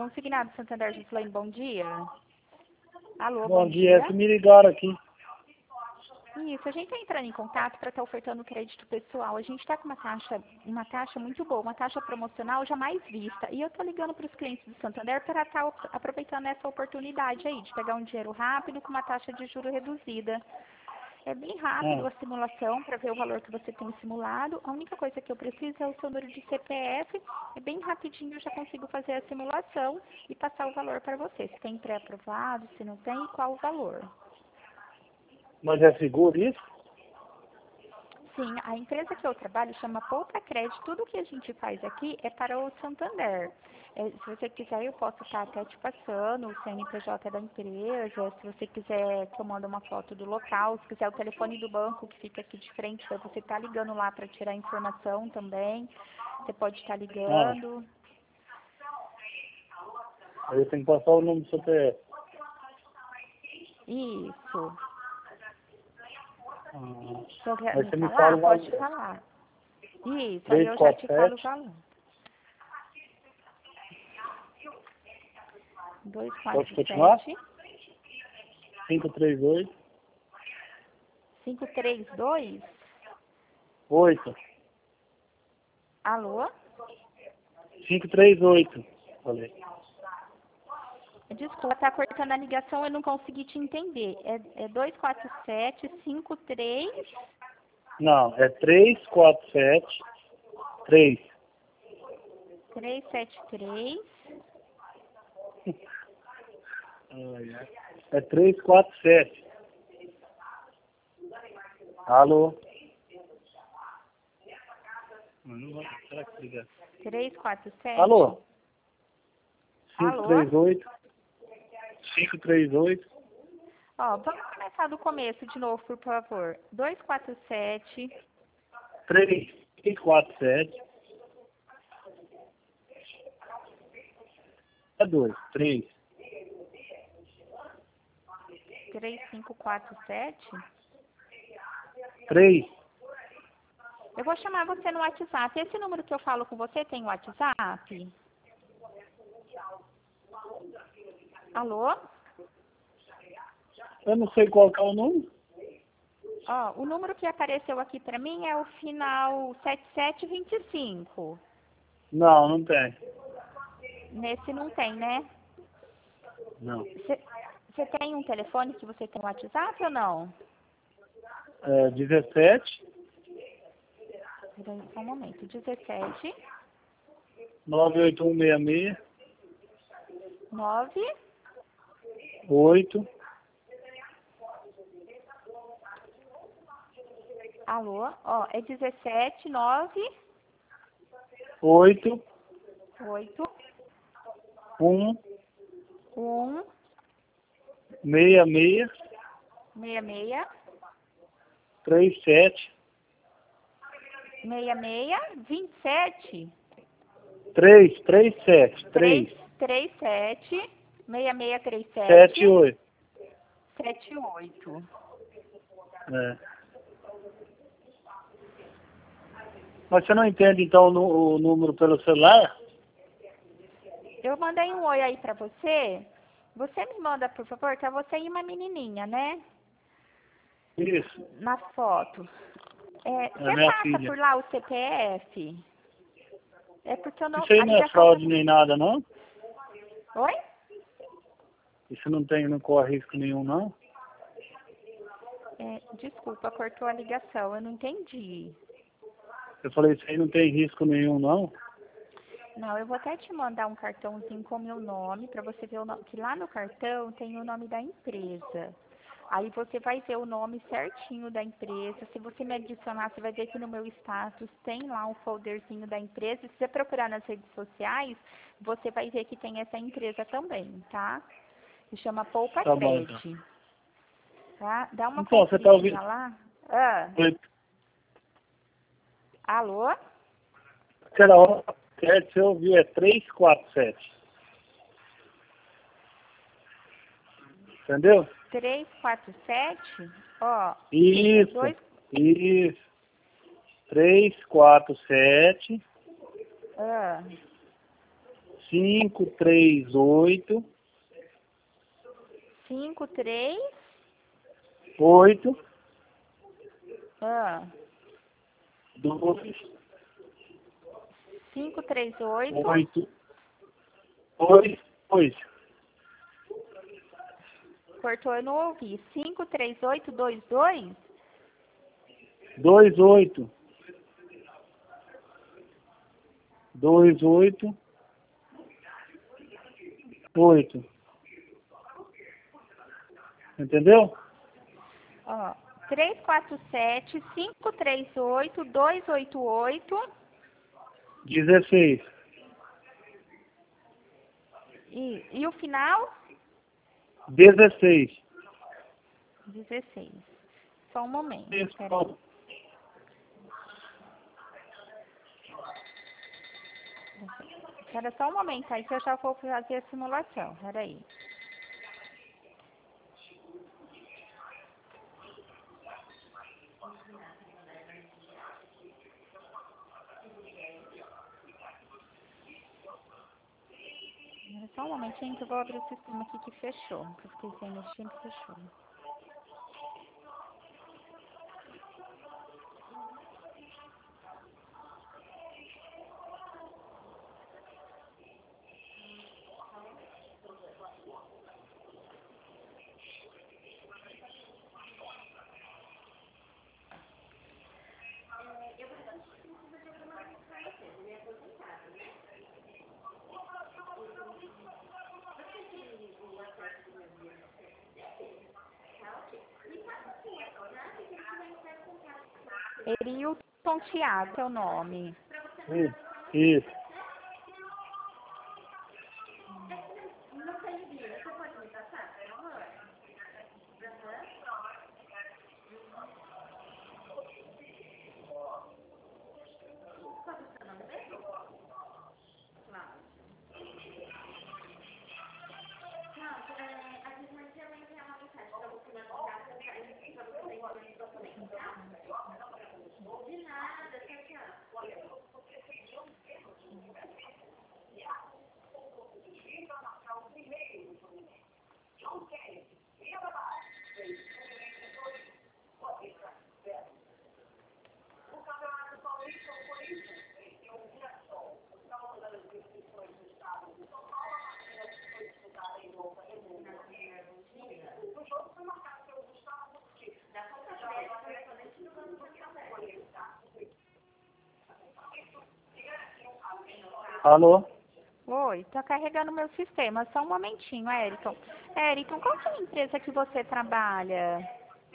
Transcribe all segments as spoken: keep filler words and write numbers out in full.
Consignado Santander Gislaine, bom dia. Alô, Bom, bom dia, dia. é que me ligaram aqui. Isso, a gente está entrando em contato para estar ofertando crédito pessoal. A gente está com uma taxa, uma taxa muito boa, uma taxa promocional jamais vista. E eu estou ligando para os clientes do Santander para estar aproveitando essa oportunidade aí, de pegar um dinheiro rápido com uma taxa de juros reduzida. É bem rápido Ah, a simulação para ver o valor que você tem simulado. A única coisa que eu preciso é o seu número de C P F. É bem rapidinho, eu já consigo fazer a simulação e passar o valor para você. Se tem pré-aprovado, se não tem, e qual o valor. mas é seguro isso? Sim, a empresa que eu trabalho chama Poupa Crédito. Tudo que a gente faz aqui é para o Santander. É, se você quiser, eu posso estar até te passando o C N P J da empresa. Se você quiser que eu mande uma foto do local, se quiser o telefone do banco que fica aqui de frente, para você estar ligando lá para tirar informação também. Você pode estar Ah, ligando. aí eu tenho que passar o número do C P F. Isso. Ah, Você quer aí me você me falar? fala o Pode valor. falar. Isso, aí três eu já quatro te falo o sete, valor. Dois pode quatro continuar? sete cinco três oito, cinco três dois. oito. Alô? cinco três oito. Falei. Desculpa, tá cortando a ligação, eu não consegui te entender. É, é dois quatro sete cinco três. Não, é três quatro sete, três. três sete três. Ai, ai. É três quatro sete. Alô? Não vai- Será que liga? três quatro sete. Alô? cinco Alô? três oito, cinco três oito, Ó, vamos começar do começo de novo, por favor. dois quatro sete. três quatro sete. É dois, três. três cinco quatro sete. Três. Eu vou chamar você no WhatsApp. Esse número que eu falo com você tem WhatsApp? Alô? Eu não sei qual que é o número. Ó, o número que apareceu aqui pra mim é o final sete sete dois cinco. Não, não tem. Nesse não tem, né? Não. Você tem um telefone que você tem WhatsApp ou não? É dezessete, Peraí, só um momento. dezessete, nove oito um seis seis, nove. oito. Alô? Ó, é dezessete, nove, oito, oito, um, um, seis seis, seis seis, três sete, seis seis, vinte e sete, três, três sete, três, três, três, sete, seis seis três sete, sete, oito. sete oito. É. Mas você não entende então o, o número pelo celular? Eu mandei um oi aí pra você. Você me manda, por favor, tá você e uma menininha, né? Isso, Na foto. É, é você minha passa filha. por lá o C P F? É porque eu não. Isso aí A não é ligação tá. fraude nem nada, não? Oi? Isso não tem, não corre risco nenhum, não? É, desculpa, cortou a ligação, eu não entendi. Eu falei, isso aí não tem risco nenhum, não? Não, eu vou até te mandar um cartãozinho com o meu nome, para você ver o nome, que lá no cartão tem o nome da empresa. Aí você vai ver o nome certinho da empresa. Se você me adicionar, você vai ver que no meu status tem lá um folderzinho da empresa. Se você procurar nas redes sociais, você vai ver que tem essa empresa também, tá? Se chama Poupa Tá bom, então. Cred. Tá? Dá uma Então, você tá conferidinha ouvindo? lá. Ah, alô? Aquela hora que você ouviu é três quatro sete. Entendeu? três quatro sete, ó. Isso, Dois, isso. três quatro sete, ah, cinco três oito, cinco, três, oito, ah, dois, cinco, três, oito, oito, dois, dois. cortou, eu não ouvi. cinco, três, oito, dois, dois? Dois, oito. Dois, oito. Oito. Entendeu? Ó, três, quatro, sete, cinco, três, oito, dois, oito, oito. Dezesseis. E, e o final? Dezesseis. dezesseis. Só um momento. Isso. Peraí. Espera só um momento aí que eu já vou fazer a simulação. Peraí. Espera só um momentinho que eu vou abrir o sistema aqui que fechou. Que eu fiquei sem mexer que fechou. Erilton Thiago, seu nome. Isso. Isso. Alô? Oi, tá carregando meu sistema. Só um momentinho, Eriton. Eriton, qual que é a empresa que você trabalha?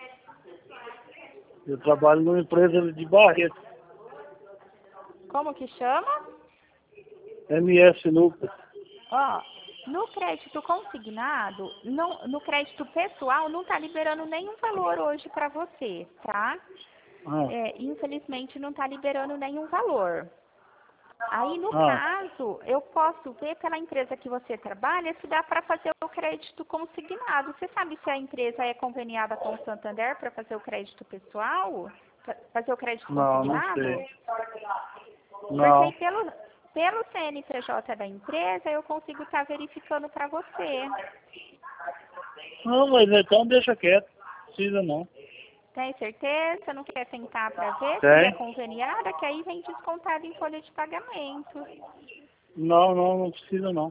Eu trabalho numa empresa de Barreto. Como que chama? M S Lucas. Ó, no crédito consignado, não, no crédito pessoal, não tá liberando nenhum valor hoje para você, tá? Ah, É, infelizmente, não tá liberando nenhum valor. Aí, no ah, caso, eu posso ver pela empresa que você trabalha se dá para fazer o crédito consignado. Você sabe se a empresa é conveniada com o Santander para fazer o crédito pessoal? Fa- Fazer o crédito não, não consignado? sei. Porque aí, Não. pelo, pelo C N P J da empresa, eu consigo estar verificando para você. Não, mas então deixa quieto. Não precisa não. Tem certeza? Não quer tentar para ver se é Tem? conveniada? Que aí vem descontado em folha de pagamento. Não, não, não precisa não.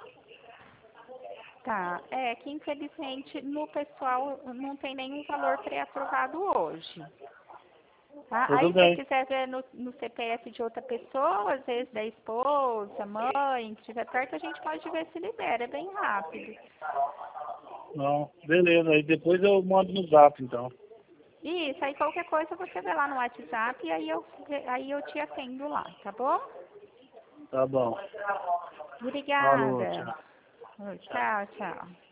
Tá, é que infelizmente no pessoal não tem nenhum valor pré-aprovado hoje. Tá? Tudo Aí se você bem. quiser ver no, no C P F de outra pessoa, às vezes da esposa, mãe, que estiver perto, a gente pode ver se libera, é bem rápido. Não, beleza. Aí depois eu mando no zap então. Isso, aí qualquer coisa você vê lá no WhatsApp e aí eu, aí eu te atendo lá, tá bom? Tá bom. Falou, Obrigada. tchau. Tchau, tchau.